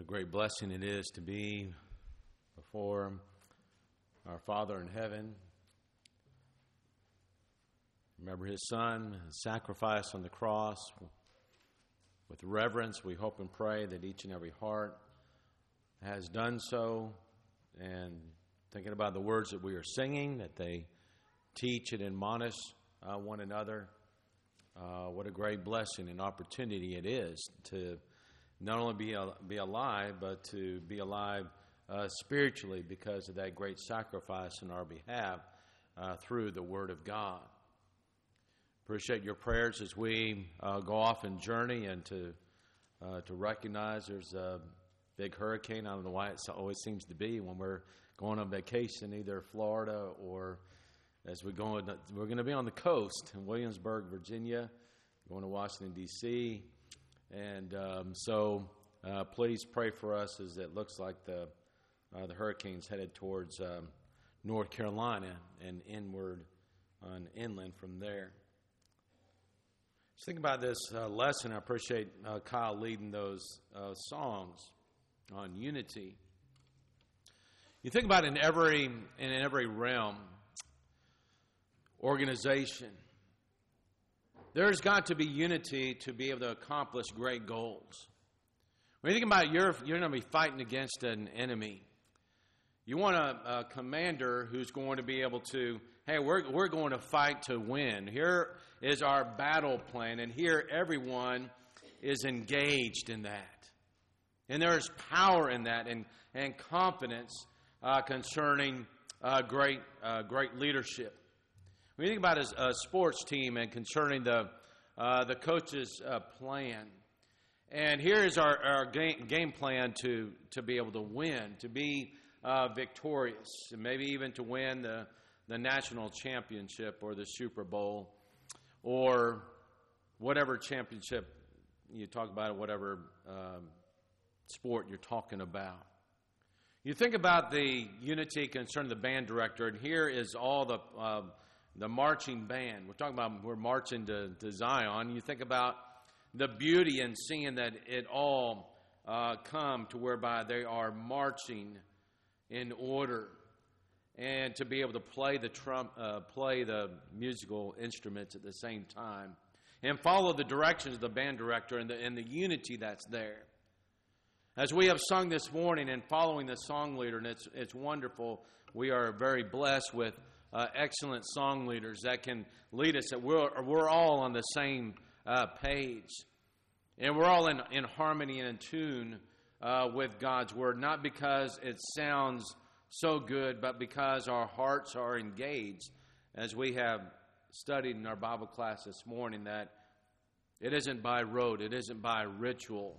What a great blessing it is to be before our Father in heaven. Remember His Son, His sacrifice on the cross. With reverence, we hope and pray that each and every heart has done so. And thinking about the words that we are singing, that they teach and admonish one another. What a great blessing and opportunity it is to not only be alive, but to be alive spiritually because of that great sacrifice on our behalf through the Word of God. Appreciate your prayers as we go off and journey and to recognize there's a big hurricane. I don't know why it always seems to be when we're going on vacation, either Florida or as we're going to be on the coast in Williamsburg, Virginia, going to Washington, D.C., and so please pray for us as it looks like the hurricane's headed towards North Carolina and inland from there. Just think about this lesson. I appreciate Kyle leading those songs on unity. You think about in every realm, organization, there's got to be unity to be able to accomplish great goals. When you think about you're going to be fighting against an enemy, you want a commander who's going to be able to, hey, we're going to fight to win. Here is our battle plan, and here everyone is engaged in that. And there's power in that and confidence concerning great leadership. When you think about a sports team and concerning the coach's plan, and here is our game plan to be able to win, to be victorious, and maybe even to win the national championship or the Super Bowl or whatever championship you talk about, whatever sport you're talking about. You think about the unity concerning the band director, and here is all the marching band. We're marching to Zion. You think about the beauty in seeing that it all come to whereby they are marching in order, and to be able to play the musical instruments at the same time, and follow the directions of the band director and the unity that's there. As we have sung this morning and following the song leader, and it's wonderful. We are very blessed with excellent song leaders that can lead us. That we're all on the same page, and we're all in harmony and in tune with God's Word, not because it sounds so good, but because our hearts are engaged, as we have studied in our Bible class this morning, that it isn't by rote, it isn't by ritual,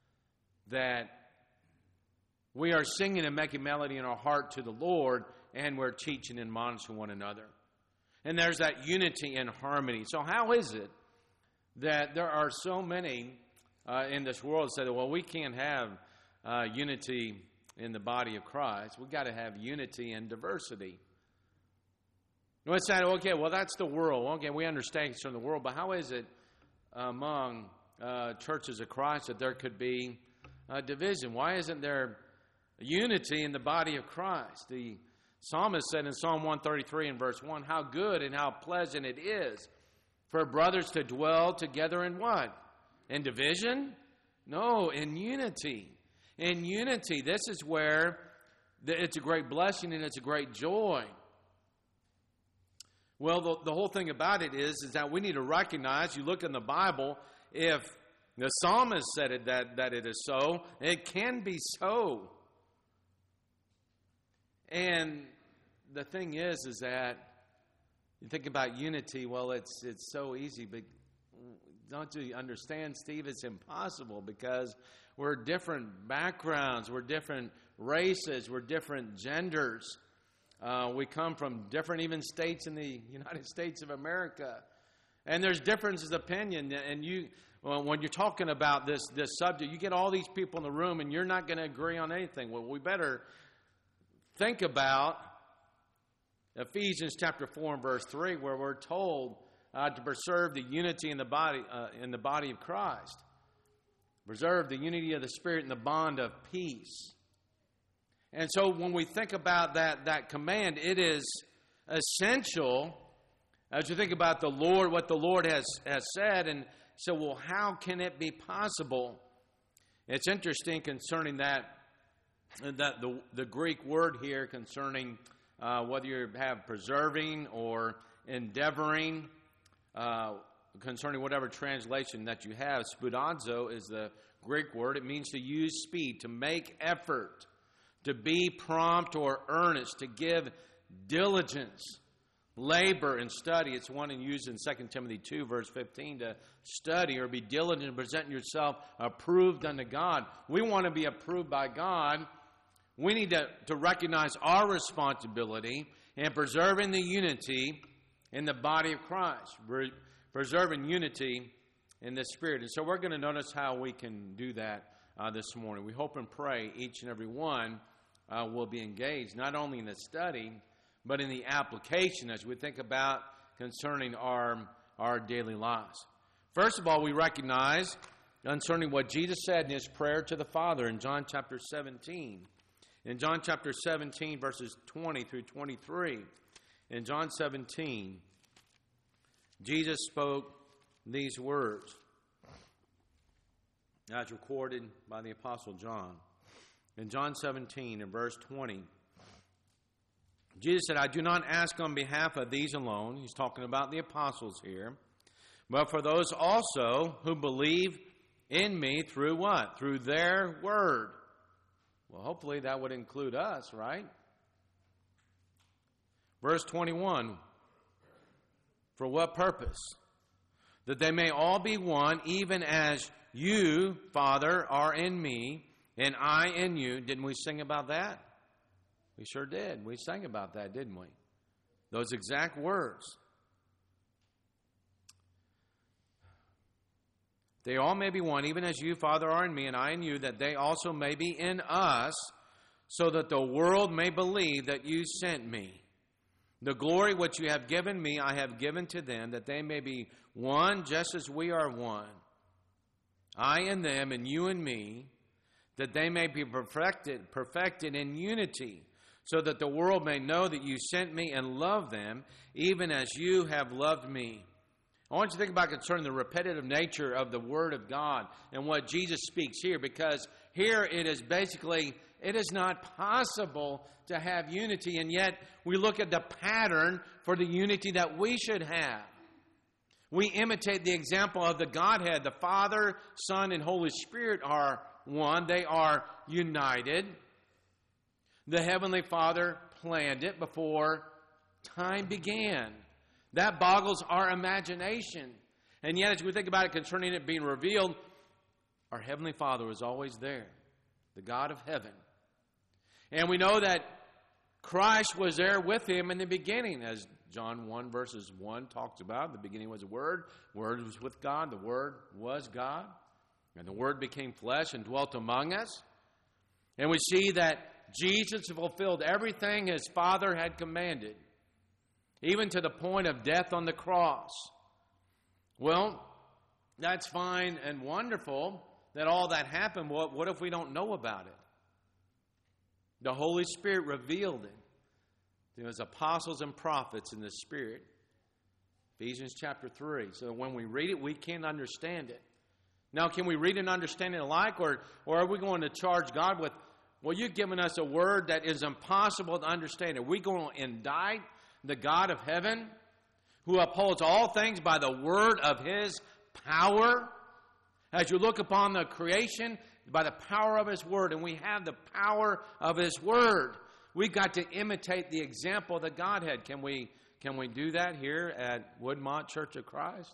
that we are singing and making melody in our heart to the Lord, and we're teaching and admonishing one another. And there's that unity and harmony. So how is it that there are so many in this world that say, well, we can't have unity in the body of Christ. We've got to have unity and diversity. We say, okay, well, that's the world. Okay, we understand it's from the world, but how is it among churches of Christ that there could be division? Why isn't there unity in the body of Christ? The psalmist said in Psalm 133 and verse 1, how good and how pleasant it is for brothers to dwell together in what? In division? No, in unity. In unity, this is where it's a great blessing and it's a great joy. Well, the whole thing about it is that we need to recognize, you look in the Bible, if the psalmist said it that it is so, it can be so. And the thing is that you think about unity, well, it's so easy, but don't you understand, Steve? It's impossible because we're different backgrounds, we're different races, we're different genders. We come from different even states in the United States of America. And there's differences of opinion. And when you're talking about this subject, you get all these people in the room and you're not going to agree on anything. Well, we better think about Ephesians chapter 4 and verse 3, where we're told to preserve the unity in the body of Christ. Preserve the unity of the Spirit in the bond of peace. And so when we think about that command, it is essential as you think about the Lord, what the Lord has said. And so, well, how can it be possible? It's interesting concerning that the Greek word here concerning whether you have preserving or endeavoring, concerning whatever translation that you have, spoudazo is the Greek word. It means to use speed, to make effort, to be prompt or earnest, to give diligence, labor, and study. It's one used in 2 Timothy 2, verse 15, to study or be diligent and present yourself approved unto God. We want to be approved by God. We need to recognize our responsibility in preserving the unity in the body of Christ, preserving unity in the Spirit. And so we're going to notice how we can do that this morning. We hope and pray each and every one will be engaged, not only in the study, but in the application as we think about concerning our daily lives. First of all, we recognize concerning what Jesus said in his prayer to the Father in John chapter 17. In John chapter 17, verses 20 through 23, in John 17, Jesus spoke these words, as recorded by the Apostle John. In John 17, in verse 20, Jesus said, I do not ask on behalf of these alone, he's talking about the apostles here, but for those also who believe in me through what? Through their word. Well, hopefully that would include us, right? Verse 21, for what purpose? That they may all be one, even as you, Father, are in me, and I in you. Didn't we sing about that? We sure did. We sang about that, didn't we? Those exact words. They all may be one, even as you, Father, are in me, and I in you, that they also may be in us, so that the world may believe that you sent me. The glory which you have given me, I have given to them, that they may be one, just as we are one. I and them, and you and me, that they may be perfected in unity, so that the world may know that you sent me and love them, even as you have loved me. I want you to think about concerning the repetitive nature of the Word of God and what Jesus speaks here, because here it is basically, it is not possible to have unity, and yet we look at the pattern for the unity that we should have. We imitate the example of the Godhead. The Father, Son, and Holy Spirit are one. They are united. The Heavenly Father planned it before time began. That boggles our imagination. And yet, as we think about it concerning it being revealed, our Heavenly Father was always there, the God of heaven. And we know that Christ was there with him in the beginning, as John 1 verses 1 talks about. The beginning was the Word was with God, the Word was God, and the Word became flesh and dwelt among us. And we see that Jesus fulfilled everything his Father had commanded, even to the point of death on the cross. Well, that's fine and wonderful that all that happened. What if we don't know about it? The Holy Spirit revealed it. There was apostles and prophets in the Spirit. Ephesians chapter 3. So when we read it, we can understand it. Now, can we read and understand it alike? Or are we going to charge God with, well, you've given us a word that is impossible to understand. Are we going to indict the God of heaven, who upholds all things by the word of his power? As you look upon the creation, by the power of his word, and we have the power of his word, we've got to imitate the example of the Godhead. Can we do that here at Woodmont Church of Christ?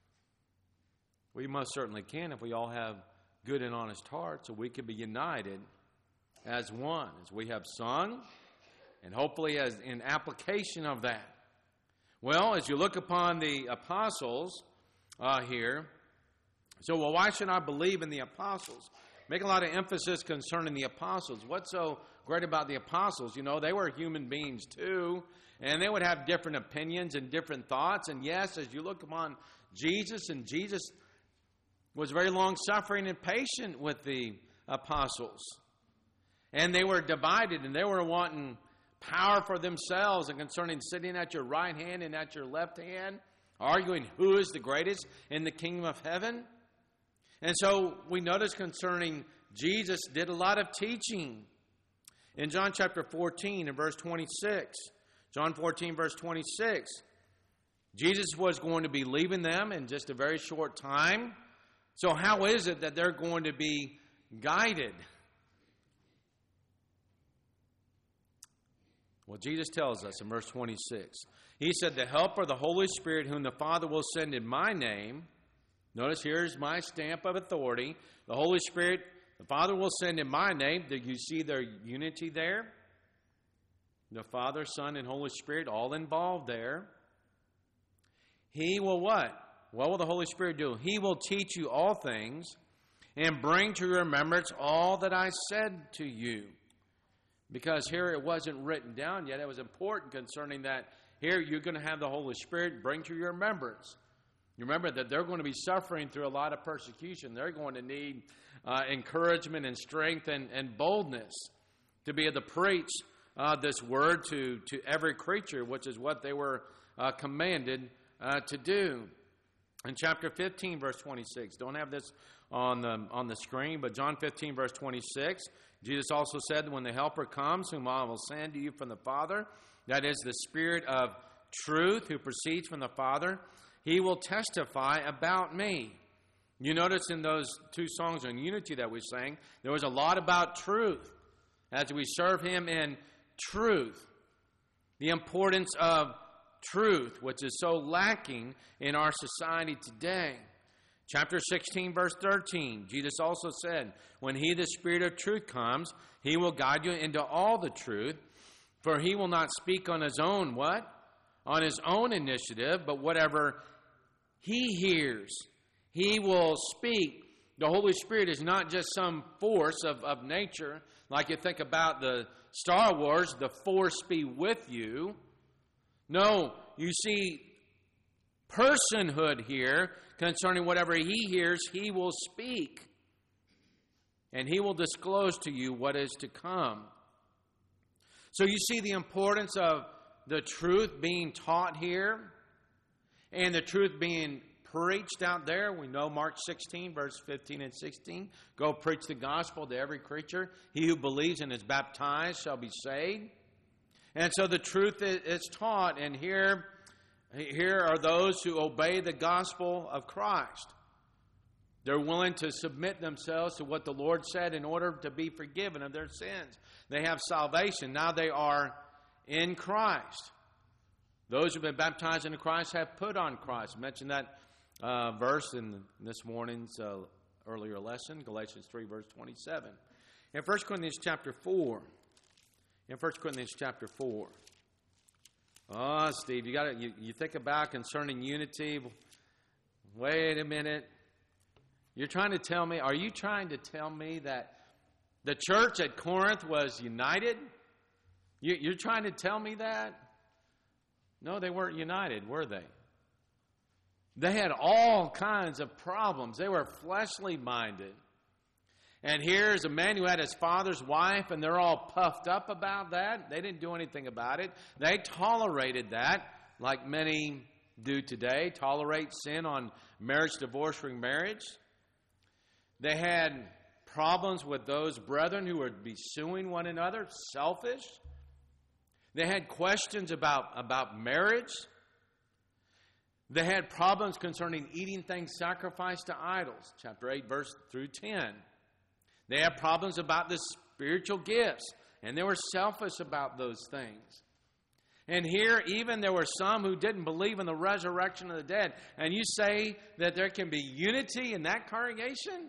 We most certainly can if we all have good and honest hearts, so we can be united as one, as we have sung, and hopefully as in application of that. Well, as you look upon the apostles here, so why should I believe in the apostles? Make a lot of emphasis concerning the apostles. What's so great about the apostles? You know, they were human beings too, and they would have different opinions and different thoughts. And yes, as you look upon Jesus, and Jesus was very long-suffering and patient with the apostles. And they were divided, and they were wanting power for themselves and concerning sitting at your right hand and at your left hand, arguing who is the greatest in the kingdom of heaven. And so we notice concerning Jesus did a lot of teaching. In John chapter 14 and verse 26, John 14 verse 26, Jesus was going to be leaving them in just a very short time. So how is it that they're going to be guided? Well, Jesus tells us in verse 26. He said, the Helper, the Holy Spirit, whom the Father will send in my name. Notice here's my stamp of authority. The Holy Spirit, the Father will send in my name. Do you see their unity there? The Father, Son, and Holy Spirit all involved there. He will what? What will the Holy Spirit do? He will teach you all things and bring to your remembrance all that I said to you. Because here it wasn't written down yet. It was important concerning that here you're going to have the Holy Spirit bring to your remembrance. You remember that they're going to be suffering through a lot of persecution. They're going to need encouragement and strength and boldness to be able to preach this word to every creature, which is what they were commanded to do. In chapter 15, verse 26, don't have this on the screen, but John 15, verse 26, Jesus also said, when the Helper comes, whom I will send to you from the Father, that is the Spirit of truth who proceeds from the Father, he will testify about me. You notice in those two songs on unity that we sang, there was a lot about truth as we serve him in truth. The importance of truth, which is so lacking in our society today. Chapter 16, verse 13, Jesus also said, when he, the Spirit of truth, comes, he will guide you into all the truth, for he will not speak on his own, what? On his own initiative, but whatever he hears, he will speak. The Holy Spirit is not just some force of nature, like you think about the Star Wars, the Force be with you. No, you see personhood here concerning whatever he hears, he will speak. And he will disclose to you what is to come. So you see the importance of the truth being taught here and the truth being preached out there. We know Mark 16, verse 15 and 16. Go preach the gospel to every creature. He who believes and is baptized shall be saved. And so the truth is taught, and here are those who obey the gospel of Christ. They're willing to submit themselves to what the Lord said in order to be forgiven of their sins. They have salvation. Now they are in Christ. Those who have been baptized into Christ have put on Christ. I mentioned that verse in this morning's earlier lesson, Galatians 3, verse 27. In 1 Corinthians chapter 4. In 1 Corinthians chapter 4. Oh, Steve, you think about concerning unity. Wait a minute. Are you trying to tell me that the church at Corinth was united? You're trying to tell me that? No, they weren't united, were they? They had all kinds of problems. They were fleshly minded. And here's a man who had his father's wife, and they're all puffed up about that. They didn't do anything about it. They tolerated that, like many do today, tolerate sin on marriage, divorce, remarriage. They had problems with those brethren who would be suing one another, selfish. They had questions about marriage. They had problems concerning eating things sacrificed to idols, chapter 8, verse through 10. They had problems about the spiritual gifts, and they were selfish about those things. And here, even there were some who didn't believe in the resurrection of the dead. And you say that there can be unity in that congregation?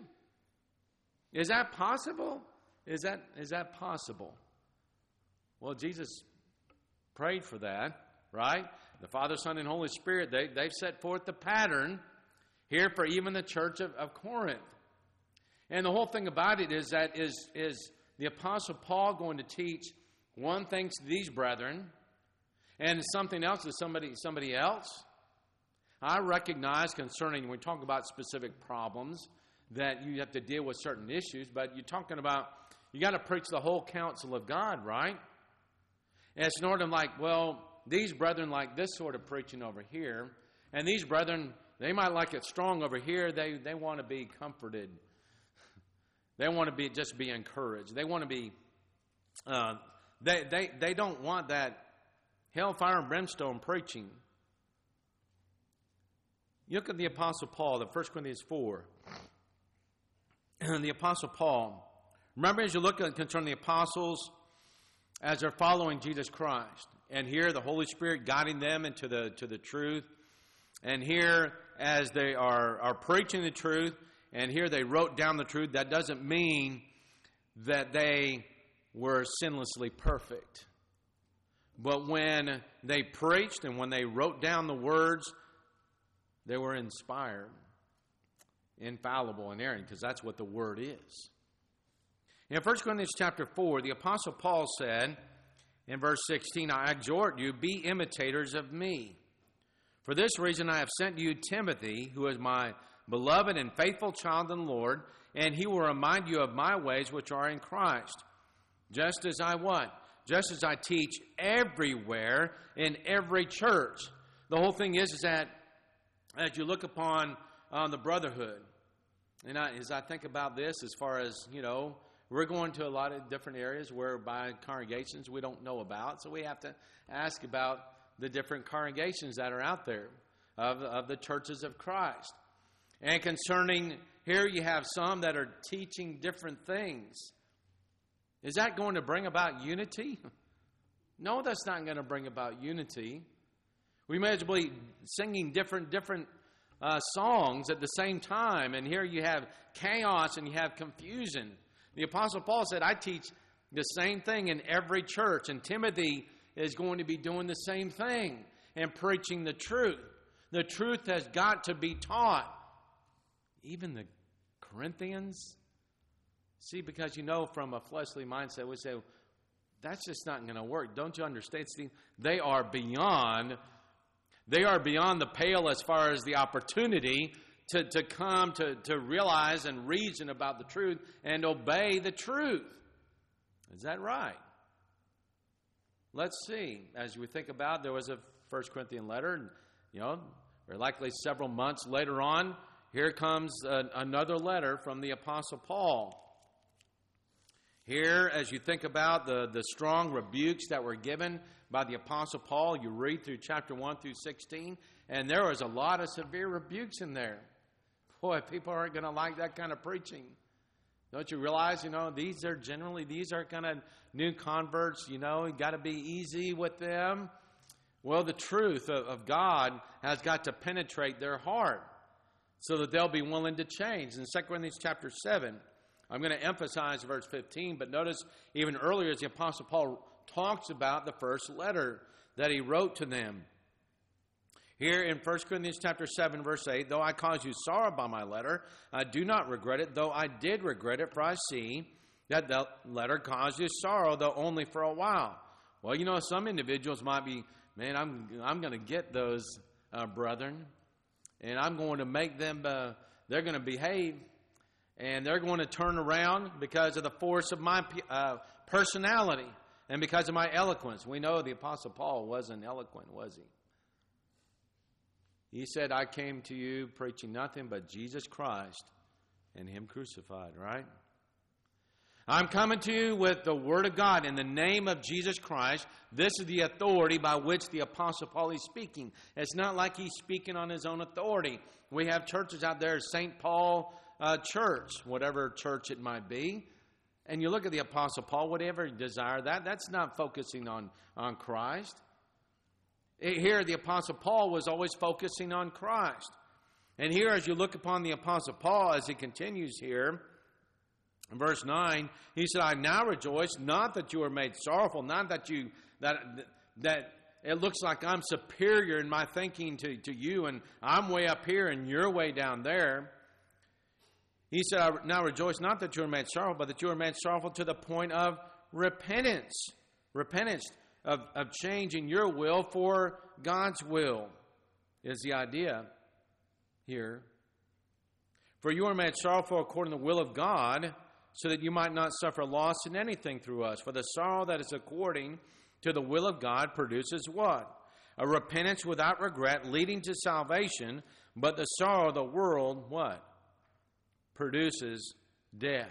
Is that possible? Is that possible? Well, Jesus prayed for that, right? The Father, Son, and Holy Spirit, they've set forth the pattern here for even the church of Corinth. And the whole thing about it is that is the Apostle Paul going to teach one thing to these brethren and something else to somebody else? I recognize concerning, when we talk about specific problems, that you have to deal with certain issues, but you're talking about, you got to preach the whole counsel of God, right? And it's not like, well, these brethren like this sort of preaching over here, and these brethren, they might like it strong over here. They want to be comforted. They want to just be encouraged. They want to be, they don't want that hellfire and brimstone preaching. You look at the Apostle Paul, the 1 Corinthians 4. The Apostle Paul. Remember, as you look at concerning the apostles, as they're following Jesus Christ, and here the Holy Spirit guiding them into the truth, and here as they are preaching the truth, and here they wrote down the truth, that doesn't mean that they were sinlessly perfect. But when they preached and when they wrote down the words, they were inspired, infallible, and inerrant, because that's what the Word is. In 1 Corinthians chapter 4, the Apostle Paul said in verse 16, I exhort you, be imitators of me. For this reason I have sent you Timothy, who is my beloved and faithful child in the Lord, and he will remind you of my ways which are in Christ. Just as I what? Just as I teach everywhere in every church. The whole thing is that as you look upon the brotherhood, and as I think about this, as far as, we're going to a lot of different areas whereby congregations we don't know about, so we have to ask about the different congregations that are out there of the churches of Christ. And concerning, here you have some that are teaching different things. Is that going to bring about unity? No, that's not going to bring about unity. We may as well be singing different songs at the same time, and here you have chaos and you have confusion. The Apostle Paul said, I teach the same thing in every church, and Timothy is going to be doing the same thing and preaching the truth. The truth has got to be taught. Even the Corinthians, see, because from a fleshly mindset, we say, that's just not going to work. Don't you understand, Steve? They are beyond the pale as far as the opportunity to come to realize and reason about the truth and obey the truth. Is that right? Let's see. As we think about, there was a 1 Corinthian letter, and, or likely several months later on, here comes another letter from the Apostle Paul. Here, as you think about the strong rebukes that were given by the Apostle Paul, you read through chapter 1 through 16, and there was a lot of severe rebukes in there. Boy, people aren't going to like that kind of preaching. Don't you realize, these are kind of new converts, you got to be easy with them. Well, the truth of God has got to penetrate their heart so that they'll be willing to change. In 2 Corinthians chapter 7, I'm going to emphasize verse 15, but notice even earlier as the Apostle Paul talks about the first letter that he wrote to them. Here in 1 Corinthians chapter 7, verse 8, though I cause you sorrow by my letter, I do not regret it, though I did regret it, for I see that the letter caused you sorrow, though only for a while. Well, some individuals might be, man, I'm going to get those brethren, and I'm going to make them, they're going to behave, and they're going to turn around because of the force of my personality and because of my eloquence. We know the Apostle Paul wasn't eloquent, was he? He said, I came to you preaching nothing but Jesus Christ and Him crucified, right? I'm coming to you with the Word of God in the name of Jesus Christ. This is the authority by which the Apostle Paul is speaking. It's not like he's speaking on his own authority. We have churches out there, St. Paul Church, whatever church it might be. And you look at the Apostle Paul, whatever desire that's not focusing on Christ. Here, the Apostle Paul was always focusing on Christ. And here, as you look upon the Apostle Paul, as he continues here, in verse 9, he said, I now rejoice, not that you are made sorrowful, not that that it looks like I'm superior in my thinking to you, and I'm way up here and you're way down there. He said, I now rejoice, not that you are made sorrowful, but that you are made sorrowful to the point of repentance. Repentance of changing your will for God's will. is the idea here. For you are made sorrowful according to the will of God, so that you might not suffer loss in anything through us. For the sorrow that is according to the will of God produces what? A repentance without regret, leading to salvation. But the sorrow of the world, what? Produces death.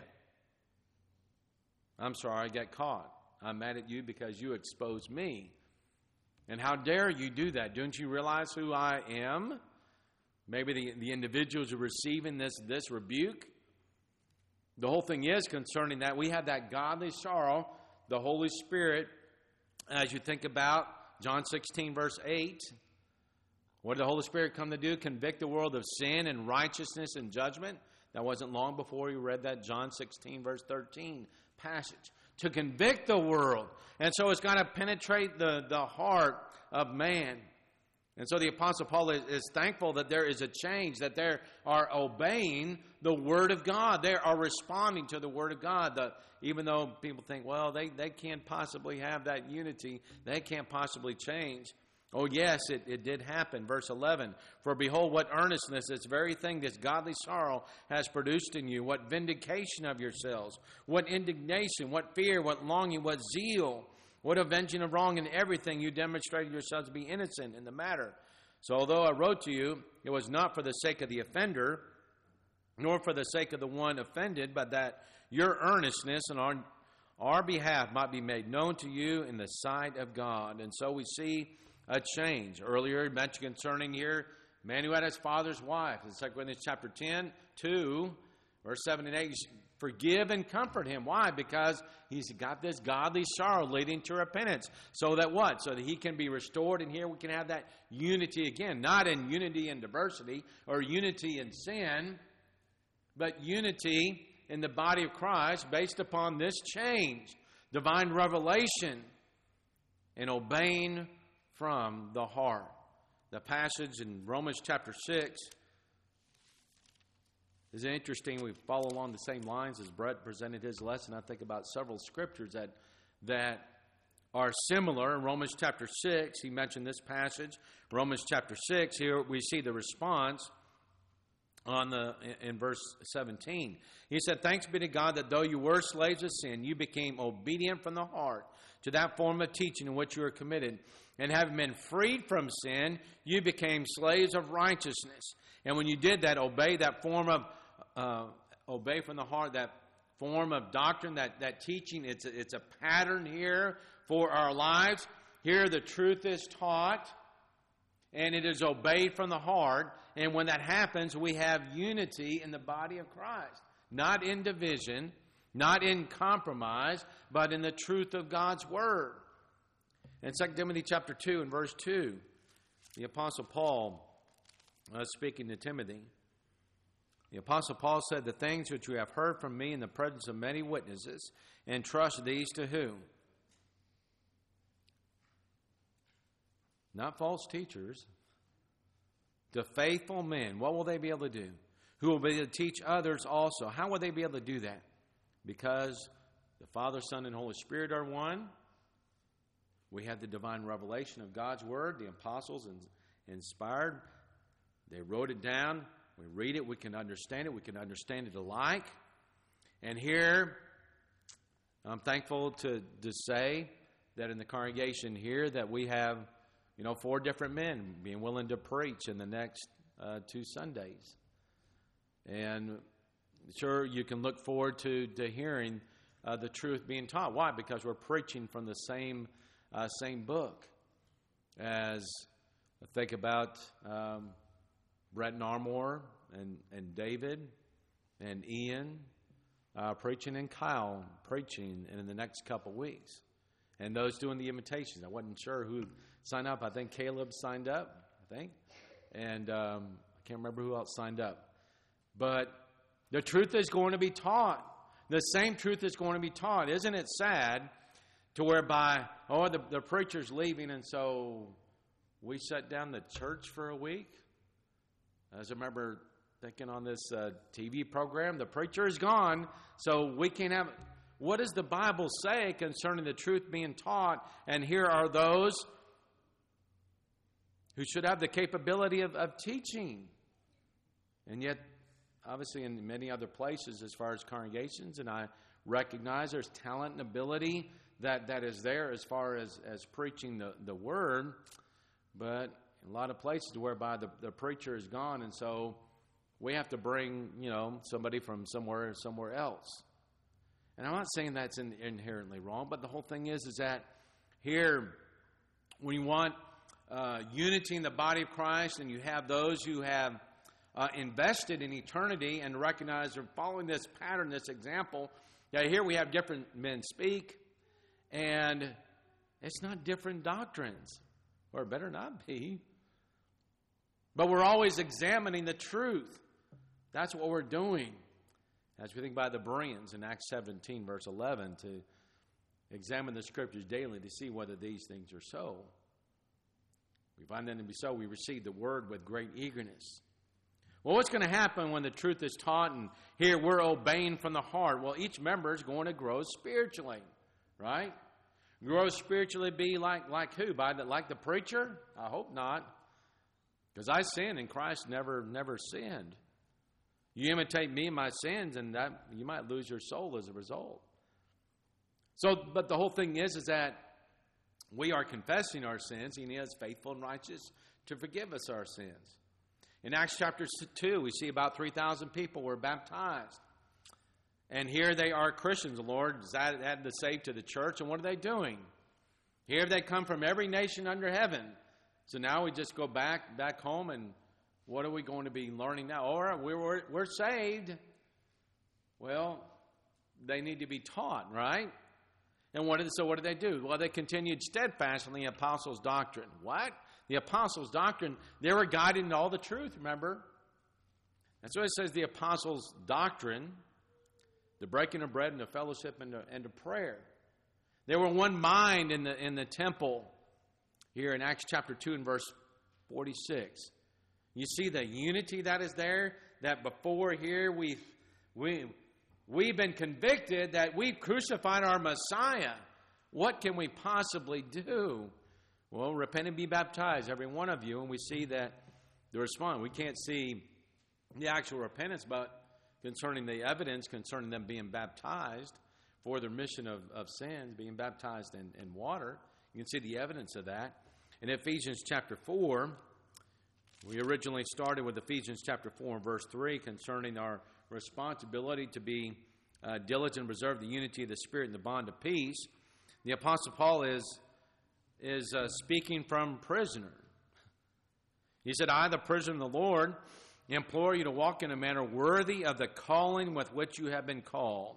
I'm sorry I got caught. I'm mad at you because you exposed me. And how dare you do that? Don't you realize who I am? Maybe the individuals are receiving this rebuke. The whole thing is concerning that we have that godly sorrow, the Holy Spirit, as you think about John 16, verse 8. What did the Holy Spirit come to do? Convict the world of sin and righteousness and judgment. That wasn't long before you read that John 16, verse 13 passage. To convict the world. And so it's got to penetrate the heart of man. And so the Apostle Paul is thankful that there is a change, that they are obeying the Word of God. They are responding to the Word of God. Even though people think, well, they can't possibly have that unity. They can't possibly change. Oh, yes, it did happen. Verse 11, for behold, what earnestness, this very thing, this godly sorrow has produced in you. What vindication of yourselves. What indignation, what fear, what longing, what zeal. What avenging of wrong in everything you demonstrated yourselves to be innocent in the matter. So although I wrote to you, it was not for the sake of the offender, nor for the sake of the one offended, but that your earnestness on our behalf might be made known to you in the sight of God. And so we see a change. Earlier he mentioned concerning here, man who had his father's wife. In 2 Corinthians chapter 10, 2, verse 7 and 8, forgive and comfort him. Why? Because he's got this godly sorrow leading to repentance. So that what? So that he can be restored. And here we can have that unity again. Not in unity and diversity or unity in sin, but unity in the body of Christ based upon this change. Divine revelation and obeying from the heart. The passage in Romans chapter 6 is interesting. We follow along the same lines as Brett presented his lesson. I think about several scriptures that are similar. In Romans chapter 6, he mentioned this passage. Romans chapter 6, here we see the response in verse 17. He said, thanks be to God that though you were slaves of sin, you became obedient from the heart to that form of teaching in which you were committed. And having been freed from sin, you became slaves of righteousness. And when you did that, obey that form of obey from the heart, that form of doctrine, that teaching. It's a pattern here for our lives. Here the truth is taught, and it is obeyed from the heart. And when that happens, we have unity in the body of Christ. Not in division, not in compromise, but in the truth of God's Word. In 2 Timothy chapter 2 and verse 2, the Apostle Paul speaking to Timothy, the Apostle Paul said, the things which you have heard from me in the presence of many witnesses, entrust these to who? Not false teachers, to faithful men. What will they be able to do? Who will be able to teach others also. How will they be able to do that? Because the Father, Son, and Holy Spirit are one. We have the divine revelation of God's Word. The apostles inspired. They wrote it down. We read it. We can understand it. We can understand it alike. And here, I'm thankful to say that in the congregation here that we have, 4 different men being willing to preach in the next 2 Sundays. And sure, you can look forward to hearing the truth being taught. Why? Because we're preaching from the same book. As I think about Brett and Armour and David and Ian preaching, and Kyle preaching in the next couple weeks. And those doing the invitations. I wasn't sure who signed up. I think Caleb signed up, And I can't remember who else signed up. But the truth is going to be taught. The same truth is going to be taught. Isn't it sad to whereby, the preacher's leaving, and so we shut down the church for a week? As I remember thinking on this TV program, the preacher is gone, so we can't have... What does the Bible say concerning the truth being taught? And here are those who should have the capability of teaching. And yet, obviously in many other places as far as congregations, and I recognize there's talent and ability that is there as far as preaching the Word, but in a lot of places whereby the preacher is gone, and so we have to bring, somebody from somewhere else. And I'm not saying that's inherently wrong, but the whole thing is that here, when you want unity in the body of Christ, and you have those who have invested in eternity and recognize they're following this pattern, this example, that here we have different men speak, and it's not different doctrines, or it better not be. But we're always examining the truth. That's what we're doing. As we think about the Bereans in Acts 17, verse 11, to examine the Scriptures daily to see whether these things are so. We find them to be so. We receive the Word with great eagerness. Well, what's going to happen when the truth is taught and here we're obeying from the heart? Well, each member is going to grow spiritually, right? Grow spiritually be like who? Like the preacher? I hope not. Because I sinned and Christ never sinned. You imitate me in my sins, and that you might lose your soul as a result. So, but the whole thing is that we are confessing our sins, and He is faithful and righteous to forgive us our sins. In Acts chapter 2, we see about 3,000 people were baptized. And here they are Christians. The Lord added the saved to the church, and what are they doing? Here they come from every nation under heaven. So now we just go back home, and what are we going to be learning now? All right, we're saved. Well, they need to be taught, right? And what did they do? Well, they continued steadfastly in the apostles' doctrine. What? The apostles' doctrine, they were guided into all the truth, remember? And so it says the apostles' doctrine, the breaking of bread and the fellowship and the prayer. They were one mind in the temple here in Acts chapter 2 and verse 46. You see the unity that is there, that before here we've been convicted that we've crucified our Messiah. What can we possibly do? Well, repent and be baptized, every one of you. And we see that the response. We can't see the actual repentance, but concerning the evidence concerning them being baptized for the remission of sins, being baptized in water, you can see the evidence of that. In Ephesians chapter 4, we originally started with Ephesians chapter 4 and verse 3 concerning our responsibility to be diligent and preserve the unity of the Spirit in the bond of peace. The Apostle Paul is speaking from prisoner. He said, I, the prisoner of the Lord, implore you to walk in a manner worthy of the calling with which you have been called.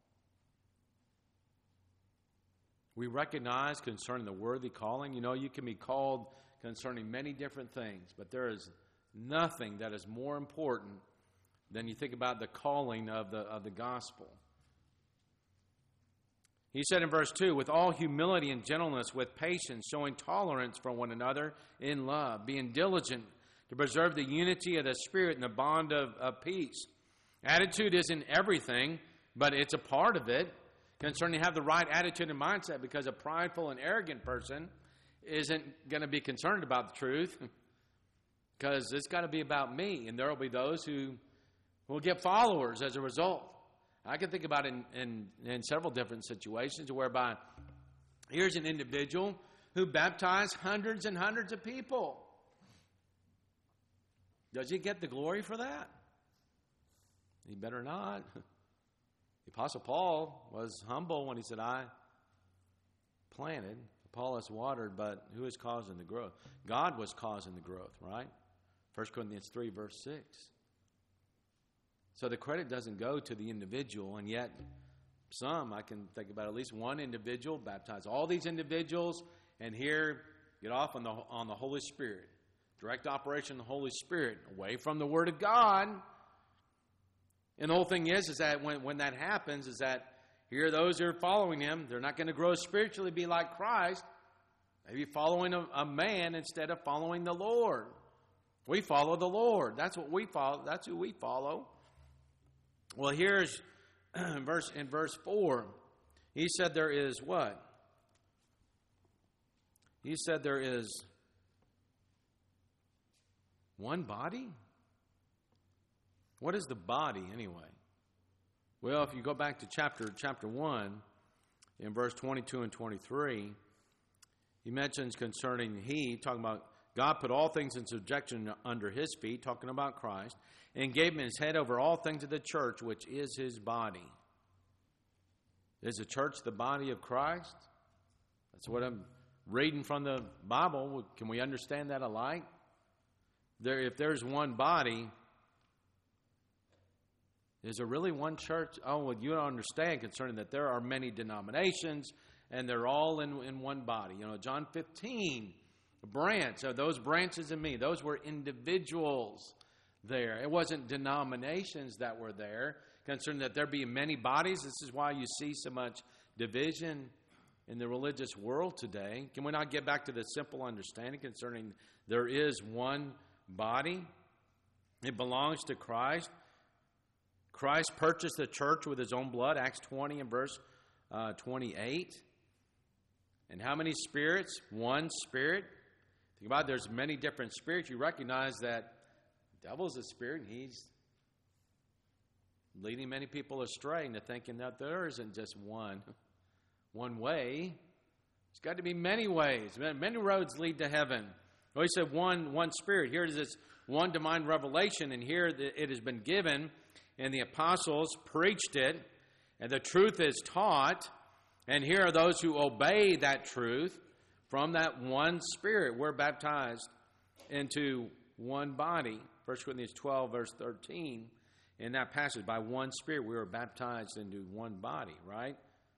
We recognize concerning the worthy calling, you can be called concerning many different things, but there is nothing that is more important than you think about the calling of the gospel. He said in verse 2, with all humility and gentleness, with patience, showing tolerance for one another in love, being diligent to preserve the unity of the Spirit in the bond of peace. Attitude isn't everything, but it's a part of it. Concerning have the right attitude and mindset, because a prideful and arrogant person isn't going to be concerned about the truth, because it's got to be about me, and there will be those who will get followers as a result. I can think about it in several different situations whereby here's an individual who baptized hundreds and hundreds of people. Does he get the glory for that? He better not. The Apostle Paul was humble when he said, I planted, Apollos watered, but who is causing the growth? God was causing the growth, right? 1 Corinthians 3, verse 6. So the credit doesn't go to the individual, and yet I can think about at least one individual, baptize all these individuals, and here get off on the Holy Spirit. Direct operation of the Holy Spirit, away from the Word of God. And the whole thing is that when that happens, is that here those who are following Him, they're not going to grow spiritually, be like Christ. Maybe following a man instead of following the Lord. We follow the Lord. That's what we follow. That's who we follow. Well, here's in verse 4, he said there is what? He said there is One body? What is the body anyway? Well, if you go back to chapter 1, in verse 22 and 23, he mentions concerning talking about God put all things in subjection under his feet, talking about Christ, and gave him his head over all things to the church, which is his body. Is the church the body of Christ? That's what I'm reading from the Bible. Can we understand that alike? If there's one body, is there really one church? Oh, well, you don't understand concerning that there are many denominations, and they're all in one body. John 15, a branch. So those branches in me, those were individuals there. It wasn't denominations that were there. Concerning that there be many bodies. This is why you see so much division in the religious world today. Can we not get back to the simple understanding concerning there is one body? It belongs to Christ. Christ purchased the church with his own blood, Acts 20 and verse 28. And how many spirits? One spirit. Think about it, there's many different spirits. You recognize that the devil is a spirit, and he's leading many people astray into thinking that there isn't just one way. There's got to be many ways. Many roads lead to heaven. Well, he said one spirit. Here is this one divine revelation, and here it has been given, and the apostles preached it, and the truth is taught, and here are those who obey that truth from that one spirit. We're baptized into one body. 1 Corinthians 12, verse 13. In that passage, by one Spirit, we were baptized into one body, right?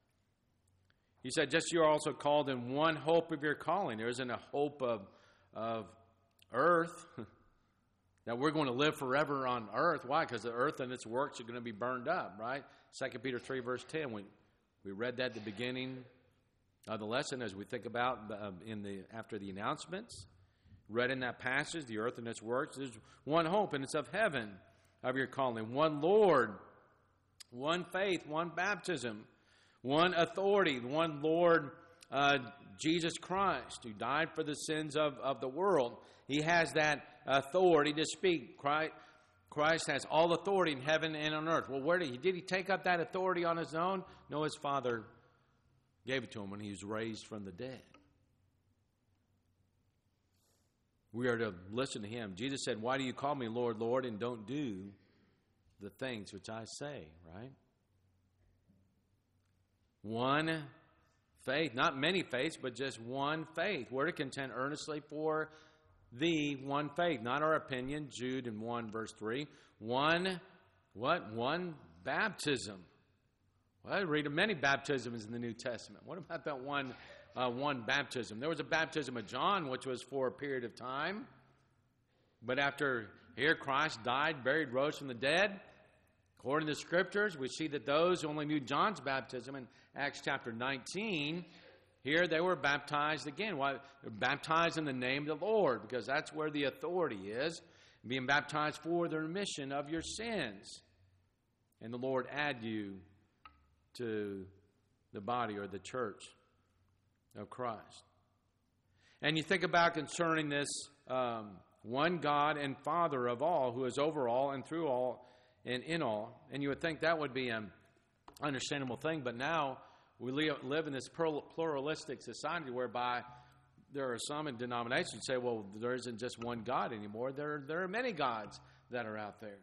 He said, just you are also called in one hope of your calling. There isn't a hope of earth, that we're going to live forever on earth. Why? Because the earth and its works are going to be burned up, right? 2 Peter 3, verse 10. We read that at the beginning of the lesson as we think about after the announcements. Read in that passage, the earth and its works. There's one hope, and it's of heaven. Of your calling, one Lord, one faith, one baptism, one authority, one Lord Jesus Christ, who died for the sins of the world. He has that authority to speak. Christ has all authority in heaven and on earth. Well, did he take up that authority on his own? No, his Father gave it to him when he was raised from the dead. We are to listen to him. Jesus said, why do you call me Lord, Lord, and don't do the things which I say, right? One faith, not many faiths, but just one faith. We're to contend earnestly for the one faith, not our opinion. Jude in 1 verse 3. One baptism. Well, I read of many baptisms in the New Testament. What about that one baptism? There was a baptism of John, which was for a period of time. But after here Christ died, buried, rose from the dead, according to the Scriptures, we see that those who only knew John's baptism in Acts chapter 19, here they were baptized again. Why? They're baptized in the name of the Lord, because that's where the authority is, being baptized for the remission of your sins. And the Lord add you to the body or the church of Christ. And you think about concerning this one God and Father of all, who is over all and through all and in all. And you would think that would be an understandable thing, but now we live in this pluralistic society whereby there are some in denominations who say, well, there isn't just one God anymore. There are many gods that are out there.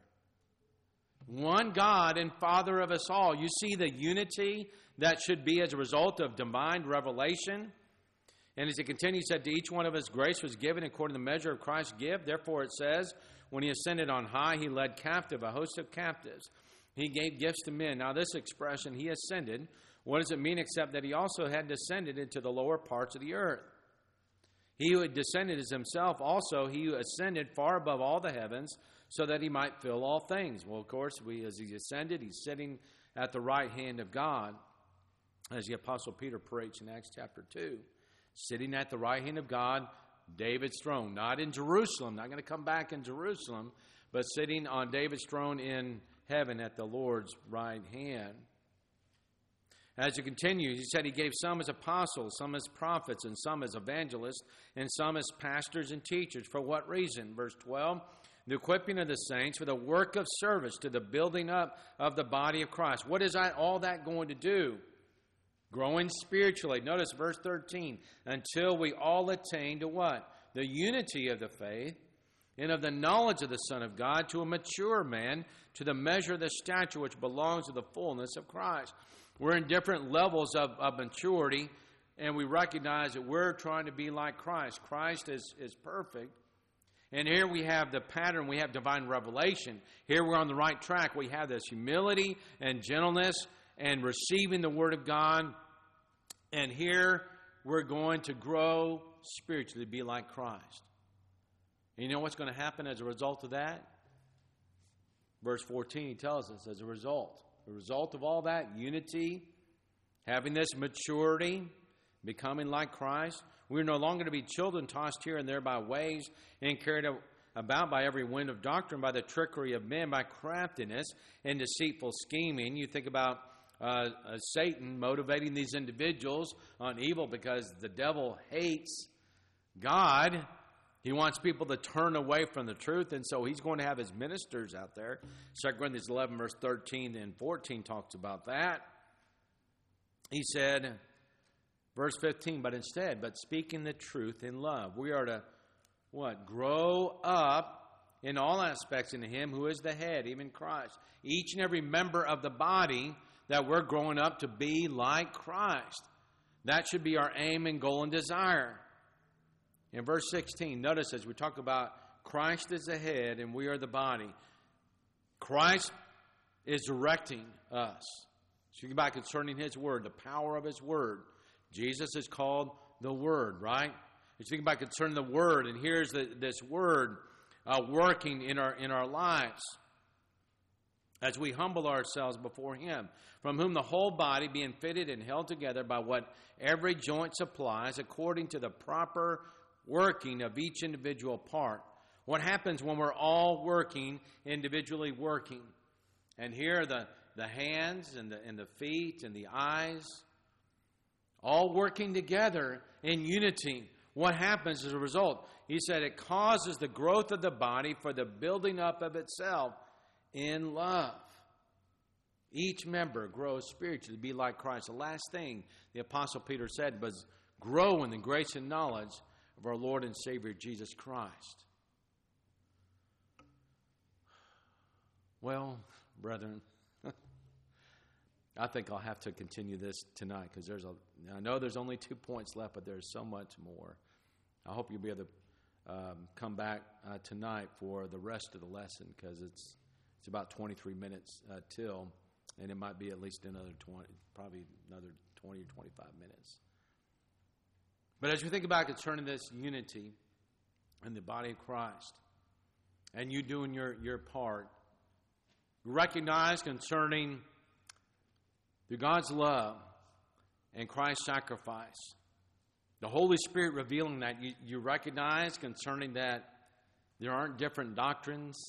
One God and Father of us all. You see the unity that should be as a result of divine revelation. And as it continues, he said, to each one of us grace was given according to the measure of Christ's gift. Therefore it says, when he ascended on high, he led captive a host of captives. He gave gifts to men. Now this expression, he ascended, what does it mean except that he also had descended into the lower parts of the earth? He who had descended is himself also he who ascended far above all the heavens, so that he might fill all things. Well, of course, as he ascended, he's sitting at the right hand of God, as the Apostle Peter preached in Acts chapter 2. Sitting at the right hand of God, David's throne. Not in Jerusalem, not going to come back in Jerusalem, but sitting on David's throne in heaven at the Lord's right hand. As he continues, he said he gave some as apostles, some as prophets, and some as evangelists, and some as pastors and teachers. For what reason? Verse 12, the equipping of the saints for the work of service to the building up of the body of Christ. What is all that going to do? Growing spiritually. Notice verse 13, until we all attain to what? The unity of the faith and of the knowledge of the Son of God, to a mature man, to the measure of the stature which belongs to the fullness of Christ. We're in different levels of maturity, and we recognize that we're trying to be like Christ. Christ is perfect. And here we have the pattern. We have divine revelation. Here we're on the right track. We have this humility and gentleness and receiving the Word of God. And here we're going to grow spiritually, be like Christ. And you know what's going to happen as a result of that? Verse 14 tells us, as a result of all that, unity, having this maturity, becoming like Christ, we're no longer to be children tossed here and there by waves and carried about by every wind of doctrine, by the trickery of men, by craftiness and deceitful scheming. You think about Satan motivating these individuals on evil because the devil hates God. He wants people to turn away from the truth, and so he's going to have his ministers out there. 2 Corinthians 11, verse 13 and 14 talks about that. He said, verse 15, but speaking the truth in love. We are to, what? Grow up in all aspects into him who is the head, even Christ. Each and every member of the body that we're growing up to be like Christ. That should be our aim and goal and desire. In verse 16, notice as we talk about Christ is the head and we are the body. Christ is directing us. Speaking about concerning His Word, the power of His Word. Jesus is called the Word, right? You're speaking about concerning the Word, and here's this Word working in our lives as we humble ourselves before Him, from whom the whole body, being fitted and held together by what every joint supplies, according to the proper working of each individual part. What happens when we're all working, individually working? And here the hands and the feet and the eyes, all working together in unity. What happens as a result? He said it causes the growth of the body for the building up of itself in love. Each member grows spiritually to be like Christ. The last thing the Apostle Peter said was, grow in the grace and knowledge of our Lord and Savior Jesus Christ. Well, brethren, I think I'll have to continue this tonight because I know there's only 2 points left, but there's so much more. I hope you'll be able to come back tonight for the rest of the lesson because it's about 23 minutes till, and it might be at least another 20, probably another 20 or 25 minutes. But as we think about concerning this unity in the body of Christ, and you doing your part, recognize concerning through God's love and Christ's sacrifice, the Holy Spirit revealing that, you recognize concerning that there aren't different doctrines,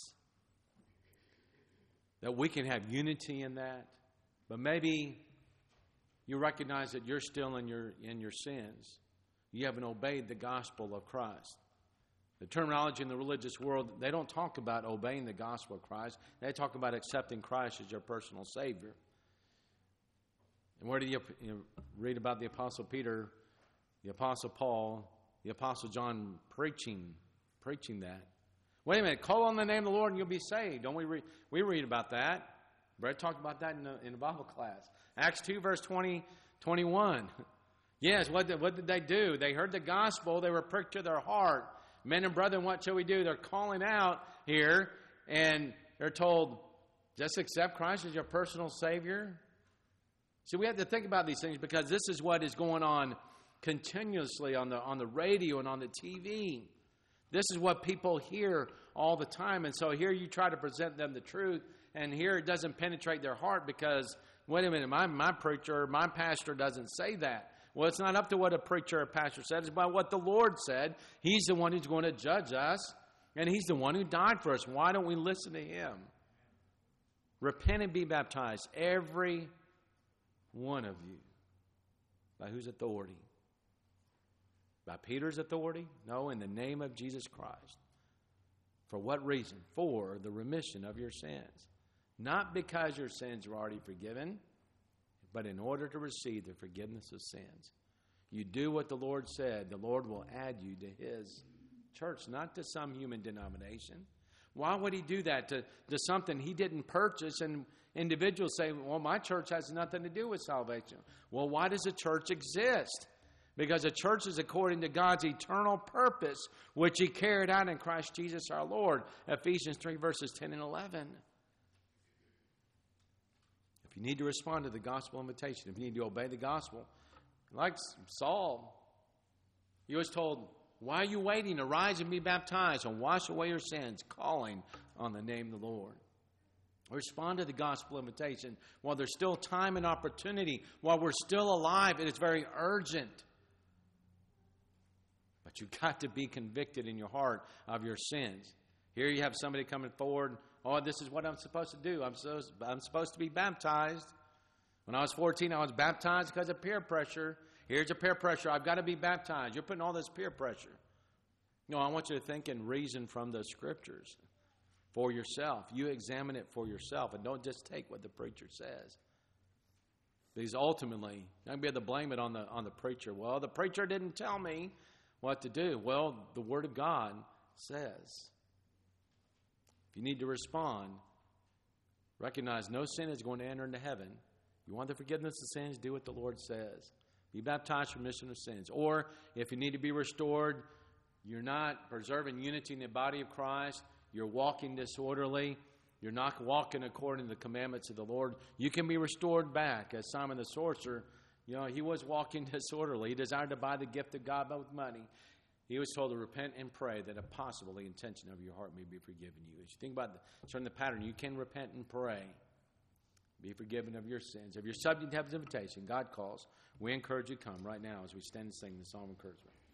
that we can have unity in that, but maybe you recognize that you're still in your sins. You haven't obeyed the gospel of Christ. The terminology in the religious world, they don't talk about obeying the gospel of Christ. They talk about accepting Christ as your personal Savior. And where do you read about the Apostle Peter, the Apostle Paul, the Apostle John preaching that? Wait a minute, call on the name of the Lord and you'll be saved. Don't we read? We read about that. Brett talked about that in the Bible class. Acts 2, verse 20, 21. Yes, what did they do? They heard the gospel. They were pricked to their heart. Men and brethren, what shall we do? They're calling out here, and they're told, just accept Christ as your personal Savior. So we have to think about these things because this is what is going on continuously on the radio and on the TV. This is what people hear all the time. And so here you try to present them the truth, and here it doesn't penetrate their heart because, wait a minute, my preacher, my pastor doesn't say that. Well, it's not up to what a preacher or pastor said. It's about what the Lord said. He's the one who's going to judge us, and He's the one who died for us. Why don't we listen to Him? Repent and be baptized, every one of you. By whose authority? By Peter's authority? No, in the name of Jesus Christ. For what reason? For the remission of your sins. Not because your sins are already forgiven, but in order to receive the forgiveness of sins. You do what the Lord said, the Lord will add you to His church, not to some human denomination. Why would He do that to something He didn't purchase? And individuals say, well, my church has nothing to do with salvation. Well, why does a church exist? Because a church is according to God's eternal purpose, which He carried out in Christ Jesus our Lord. Ephesians 3 verses 10 and 11. If you need to respond to the gospel invitation, if you need to obey the gospel, like Saul, he was told, why are you waiting? Arise and be baptized and wash away your sins, calling on the name of the Lord. Respond to the gospel invitation while there's still time and opportunity, while we're still alive. It is very urgent. But you've got to be convicted in your heart of your sins. Here you have somebody coming forward. Oh, this is what I'm supposed to do. I'm supposed to be baptized. When I was 14, I was baptized because of peer pressure. Here's a peer pressure. I've got to be baptized. You're putting all this peer pressure. No, I want you to think and reason from the Scriptures for yourself. You examine it for yourself and don't just take what the preacher says. Because ultimately, you're going to be able to blame it on the preacher. Well, the preacher didn't tell me what to do. Well, the Word of God says. If you need to respond, recognize no sin is going to enter into heaven. You want the forgiveness of sins, do what the Lord says. Be baptized for remission of sins. Or if you need to be restored, you're not preserving unity in the body of Christ, you're walking disorderly, you're not walking according to the commandments of the Lord, you can be restored back. As Simon the sorcerer, he was walking disorderly. He desired to buy the gift of God with money. He was told to repent and pray that if possible the intention of your heart may be forgiven you. As you think about the pattern, you can repent and pray. Be forgiven of your sins. If you're subject to Heaven's invitation, God calls. We encourage you to come right now as we stand and sing the Psalm of Encouragement.